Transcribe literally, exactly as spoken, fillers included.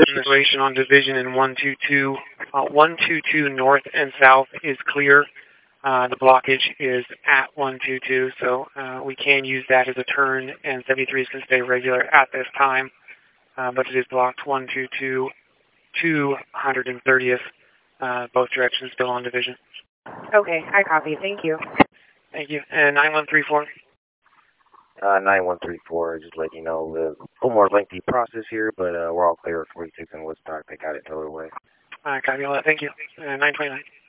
Situation on division in one two two. Uh, one two two north and south is clear. Uh, the blockage is at one two two, so uh, we can use that as a turn, and seventy-threes can stay regular at this time. Uh, but it is blocked one two two to one hundred thirtieth, uh, both directions still on division. Okay, I copy. Thank you. Thank you. And nine one three four. Uh, nine one three four, just letting you know, a little more lengthy process here, but uh, we're all clear at forty-six and Woodstock. They got it towed away. Uh, copy all that. Thank you. Uh, nine twenty-nine.